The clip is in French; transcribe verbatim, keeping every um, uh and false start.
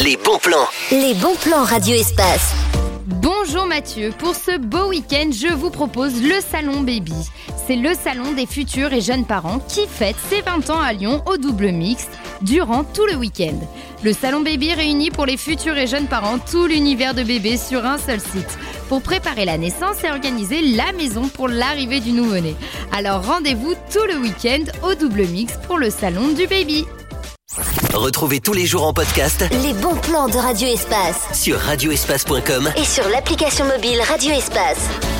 les bons plans. Les bons plans Radio Espace. Bonjour Mathieu, pour ce beau week-end, je vous propose le Salon Baby. C'est le salon des futurs et jeunes parents qui fête ses vingt ans à Lyon au double mixte durant tout le week-end. Le Salon Baby réunit pour les futurs et jeunes parents tout l'univers de bébé sur un seul site pour préparer la naissance et organiser la maison pour l'arrivée du nouveau-né. Alors rendez-vous tout le week-end au double mixte pour le Salon du Baby. Retrouvez tous les jours en podcast les bons plans de Radio Espace sur radio espace point com et sur l'application mobile Radio Espace.